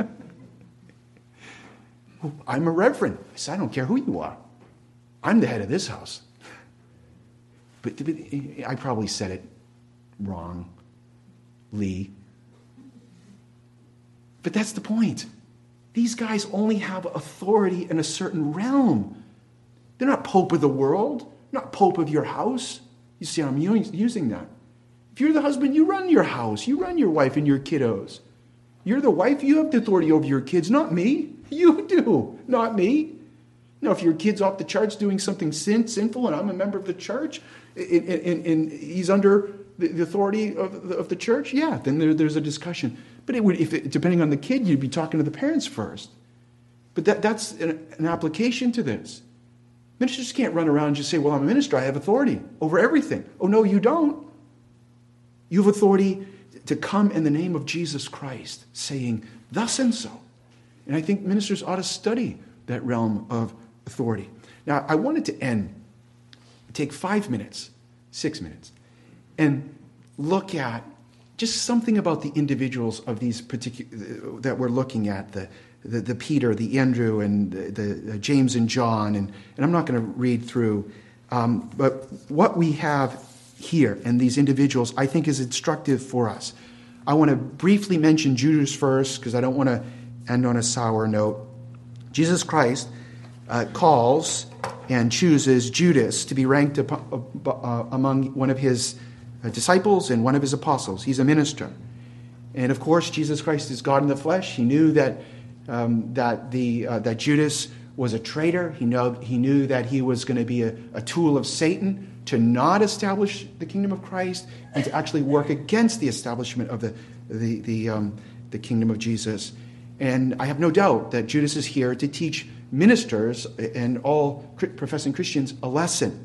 I'm a reverend. I said, I don't care who you are. I'm the head of this house. But I probably said it wrong, Lee. But that's the point. These guys only have authority in a certain realm. They're not pope of the world, not pope of your house. You see, I'm using that. If you're the husband, you run your house. You run your wife and your kiddos. You're the wife, you have the authority over your kids, not me. You do, not me. Now, if your kid's off the charts doing something sinful and I'm a member of the church, and he's under the authority of the church, yeah, then there's a discussion. But depending on the kid, you'd be talking to the parents first. But that's an application to this. Ministers can't run around and just say, well, I'm a minister, I have authority over everything. Oh, no, you don't. You have authority to come in the name of Jesus Christ, saying, thus and so. And I think ministers ought to study that realm of authority. Now, I wanted to take 5 minutes, 6 minutes, and look at just something about the individuals of these particular that we're looking at, the Peter, the Andrew, and the James and John, and I'm not going to read through, but what we have here and these individuals, I think, is instructive for us. I want to briefly mention Judas first, because I don't want to end on a sour note. Jesus Christ calls and chooses Judas to be ranked among one of his disciples and one of his apostles. He's a minister. And of course, Jesus Christ is God in the flesh. He knew that Judas was a traitor. He knew that he was going to be a tool of Satan to not establish the kingdom of Christ and to actually work against the establishment of the kingdom of Jesus. And I have no doubt that Judas is here to teach ministers and all professing Christians a lesson,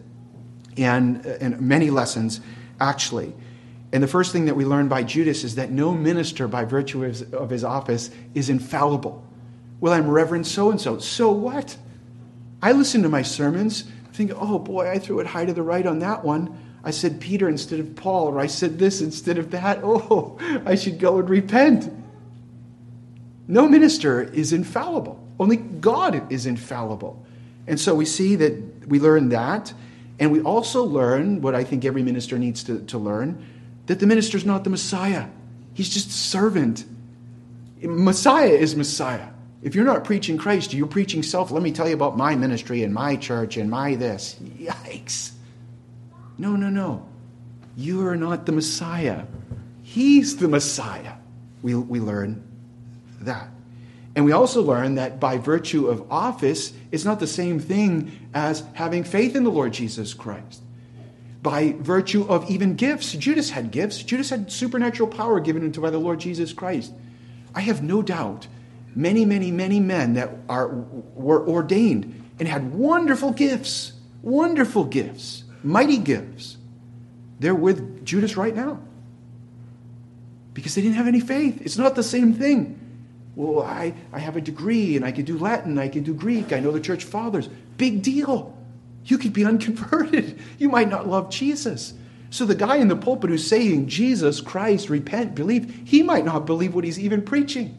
and many lessons, actually. And the first thing that we learn by Judas is that no minister, by virtue of his office, is infallible. Well, I'm Reverend so-and-so. So what? I listen to my sermons, think, oh boy, I threw it high to the right on that one. I said Peter instead of Paul, or I said this instead of that. Oh, I should go and repent. No minister is infallible. Only God is infallible. And so we learn that. And we also learn what I think every minister needs to learn, that the minister is not the Messiah. He's just a servant. Messiah is Messiah. If you're not preaching Christ, you're preaching self. Let me tell you about my ministry and my church and my this. Yikes. No. You are not the Messiah. He's the Messiah. We learn that. And we also learn that by virtue of office, it's not the same thing as having faith in the Lord Jesus Christ. By virtue of even gifts, Judas had gifts. Judas had supernatural power given to by the Lord Jesus Christ. I have no doubt many men that were ordained and had wonderful gifts, mighty gifts. They're with Judas right now because they didn't have any faith. It's not the same thing. Well, I have a degree and I can do Latin, I can do Greek, I know the church fathers. Big deal. You could be unconverted. You might not love Jesus. So the guy in the pulpit who's saying, Jesus Christ, repent, believe, he might not believe what he's even preaching.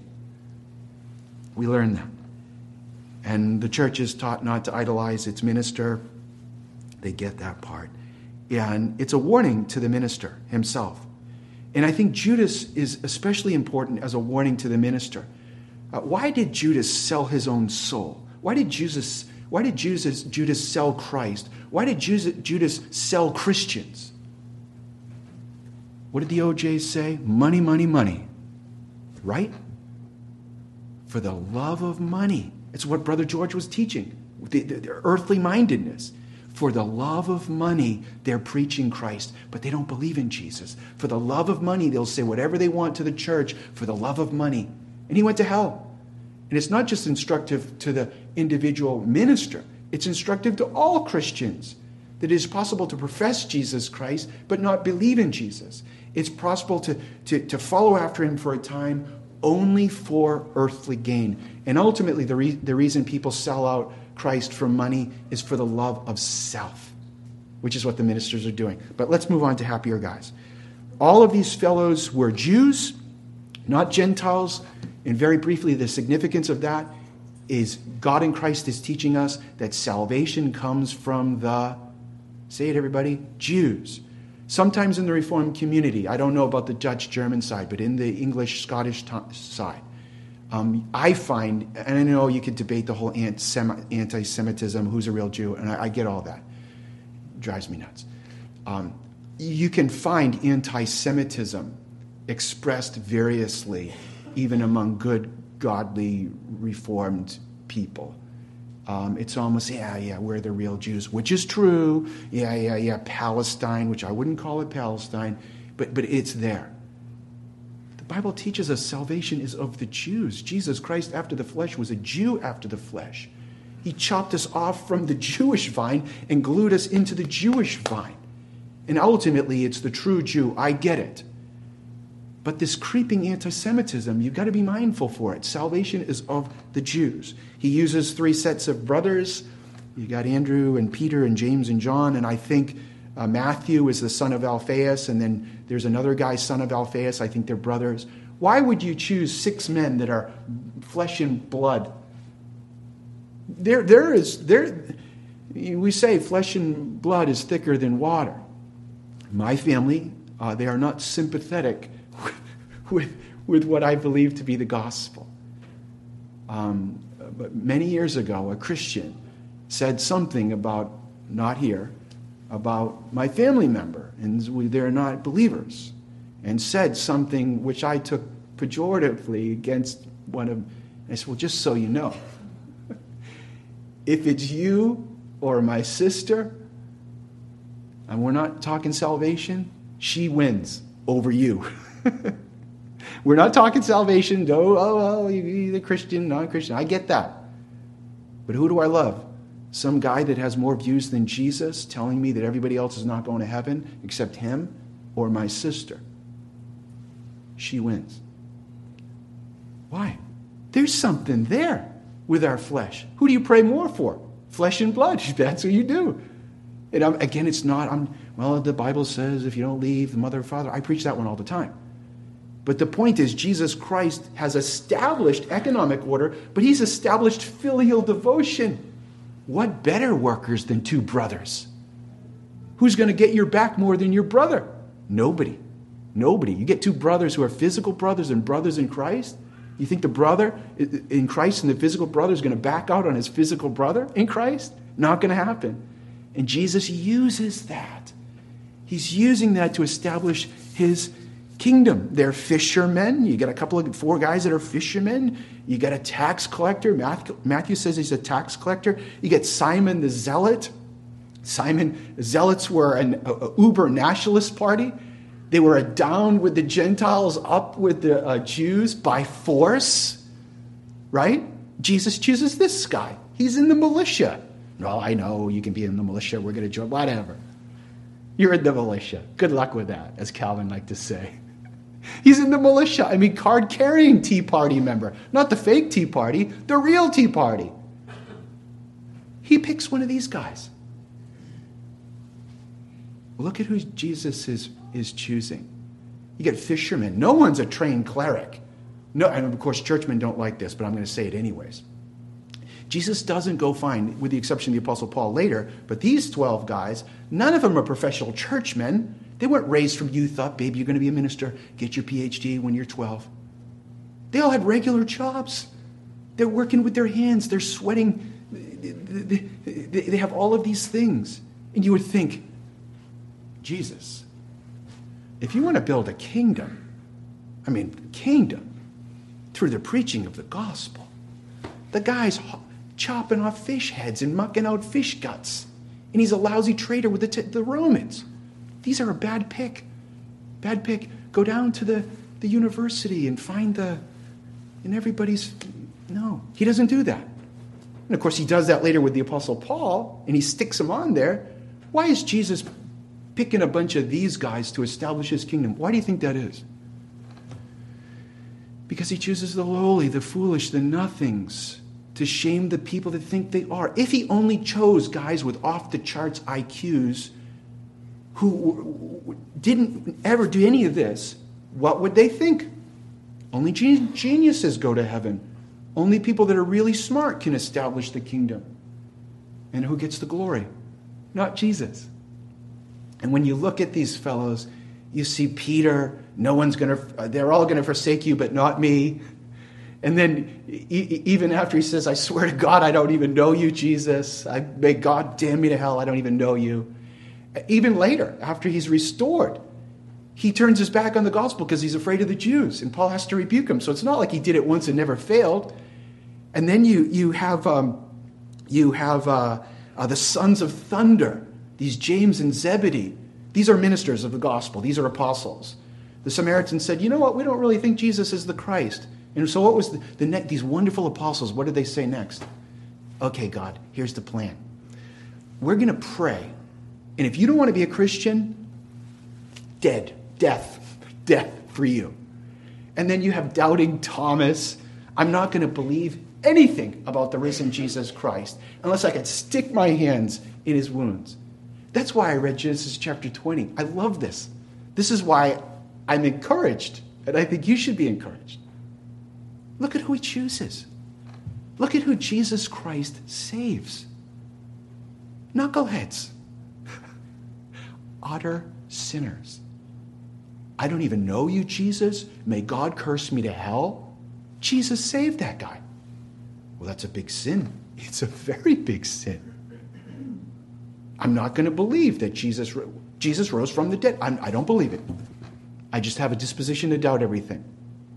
We learn that. And the church is taught not to idolize its minister. They get that part. And it's a warning to the minister himself. And I think Judas is especially important as a warning to the minister. Why did Judas sell his own soul? Why did Judas sell Christ? Why did Judas sell Christians? What did the OJs say? Money, money, money. Right? For the love of money. It's what Brother George was teaching. The earthly mindedness. For the love of money, they're preaching Christ, but they don't believe in Jesus. For the love of money, they'll say whatever they want to the church for the love of money. And he went to hell. And it's not just instructive to the individual minister. It's instructive to all Christians that it is possible to profess Jesus Christ, but not believe in Jesus. It's possible to follow after him for a time only for earthly gain. And ultimately, the reason people sell out Christ for money is for the love of self, which is what the ministers are doing. But let's move on to happier guys. All of these fellows were Jews, not Gentiles. And very briefly, the significance of that is God in Christ is teaching us that salvation comes from the, say it everybody, Jews. Sometimes in the Reformed community, I don't know about the Dutch-German side, but in the English-Scottish side, I find, and I know you could debate the whole anti-Semitism, who's a real Jew, and I get all that. It drives me nuts. You can find anti-Semitism expressed variously, even among good, godly, Reformed people. It's almost, we're the real Jews, which is true. Palestine, which I wouldn't call it Palestine, but it's there. The Bible teaches us salvation is of the Jews. Jesus Christ after the flesh was a Jew after the flesh. He chopped us off from the Jewish vine and glued us into the Jewish vine. And ultimately, it's the true Jew. I get it. But this creeping anti-Semitism, you've got to be mindful for it. Salvation is of the Jews. He uses 3 sets of brothers. You got Andrew and Peter and James and John, and I think Matthew is the son of Alphaeus, and then there's another guy, son of Alphaeus. I think they're brothers. Why would you choose 6 men that are flesh and blood? We say flesh and blood is thicker than water. My family, they are not sympathetic with what I believe to be the gospel. But many years ago, a Christian said something about, not here, about my family member, and they're not believers, and said something which I took pejoratively against one of, I said, well, just so you know, if it's you or my sister, and we're not talking salvation, she wins over you. We're not talking salvation. You're either Christian, non-Christian. I get that. But who do I love? Some guy that has more views than Jesus telling me that everybody else is not going to heaven except him, or my sister? She wins. Why? There's something there with our flesh. Who do you pray more for? Flesh and blood. That's what you do. And again, it's not, the Bible says if you don't leave the mother or father. I preach that one all the time. But the point is, Jesus Christ has established economic order, but he's established filial devotion. What better workers than 2 brothers? Who's going to get your back more than your brother? Nobody. You get 2 brothers who are physical brothers and brothers in Christ. You think the brother in Christ and the physical brother is going to back out on his physical brother in Christ? Not going to happen. And Jesus uses that. He's using that to establish his kingdom. They're fishermen. You got 4 guys that are fishermen. You got a tax collector. Matthew says he's a tax collector. You get Simon the Zealot. Zealots were an uber nationalist party. They were down with the Gentiles, up with the Jews by force. Right? Jesus chooses this guy. He's in the militia. Well, I know you can be in the militia. We're going to join. Whatever. You're in the militia. Good luck with that, as Calvin liked to say. He's in the militia. Card-carrying Tea Party member. Not the fake Tea Party, the real Tea Party. He picks one of these guys. Look at who Jesus is choosing. You get fishermen. No one's a trained cleric. No, and of course, churchmen don't like this, but I'm going to say it anyways. Jesus doesn't go find, with the exception of the Apostle Paul later, but these 12 guys, none of them are professional churchmen. They weren't raised from youth up, baby, you're going to be a minister, get your PhD when you're 12. They all had regular jobs. They're working with their hands. They're sweating. They have all of these things. And you would think, Jesus, if you want to build a kingdom, through the preaching of the gospel, the guy's chopping off fish heads and mucking out fish guts. And he's a lousy trader with the Romans. These are a bad pick. Bad pick. Go down to the university and find and everybody's, no. He doesn't do that. And of course he does that later with the Apostle Paul, and he sticks them on there. Why is Jesus picking a bunch of these guys to establish his kingdom? Why do you think that is? Because he chooses the lowly, the foolish, the nothings. to shame the people that think they are. If he only chose guys with off-the-charts IQs who didn't ever do any of this, what would they think? Only geniuses go to heaven. Only people that are really smart can establish the kingdom. And who gets the glory? Not Jesus. And when you look at these fellows, you see Peter, they're all going to forsake you, but not me. And then even after he says, I swear to God, I don't even know you, Jesus. May God damn me to hell, I don't even know you. Even later, after he's restored, he turns his back on the gospel because he's afraid of the Jews. And Paul has to rebuke him. So it's not like he did it once and never failed. And then you have the sons of thunder, these James and Zebedee. These are ministers of the gospel. These are apostles. The Samaritans said, you know what? We don't really think Jesus is the Christ. And so what was these wonderful apostles, what did they say next? Okay, God, here's the plan. We're going to pray. And if you don't want to be a Christian, death for you. And then you have doubting Thomas. I'm not going to believe anything about the risen Jesus Christ unless I can stick my hands in his wounds. That's why I read Genesis chapter 20. I love this. This is why I'm encouraged, and I think you should be encouraged. Look at who he chooses. Look at who Jesus Christ saves. Knuckleheads. Utter sinners. I don't even know you, Jesus. May God curse me to hell. Jesus saved that guy. Well, that's a big sin. It's a very big sin. I'm not going to believe that Jesus rose from the dead. I don't believe it. I just have a disposition to doubt everything.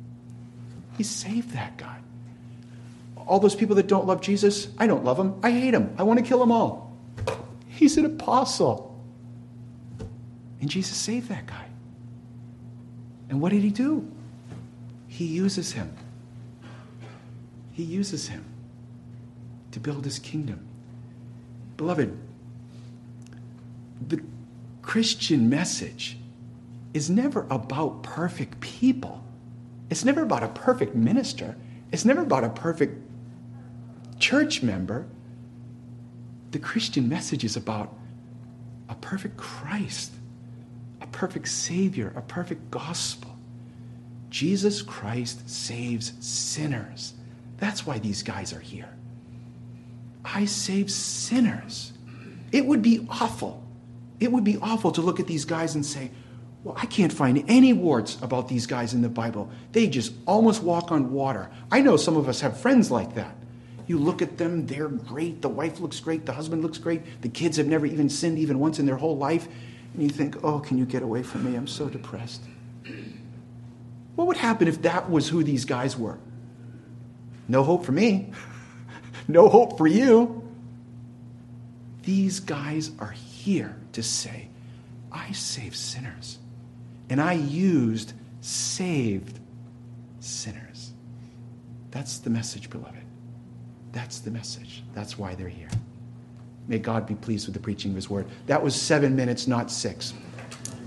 He saved that guy. All those people that don't love Jesus, I don't love them. I hate them. I want to kill them all. He's an apostle. And Jesus saved that guy. And what did he do? He uses him. He uses him to build his kingdom. Beloved, the Christian message is never about perfect people. It's never about a perfect minister. It's never about a perfect church member. The Christian message is about a perfect Christ, a perfect Savior, a perfect gospel. Jesus Christ saves sinners. That's why these guys are here. I save sinners. It would be awful. It would be awful to look at these guys and say, well, I can't find any warts about these guys in the Bible. They just almost walk on water. I know some of us have friends like that. You look at them, they're great. The wife looks great. The husband looks great. The kids have never even sinned even once in their whole life. And you think, oh, can you get away from me? I'm so depressed. What would happen if that was who these guys were? No hope for me. No hope for you. These guys are here to say, I save sinners. And I used saved sinners. That's the message, beloved. That's the message. That's why they're here. May God be pleased with the preaching of his word. That was 7 minutes, not 6.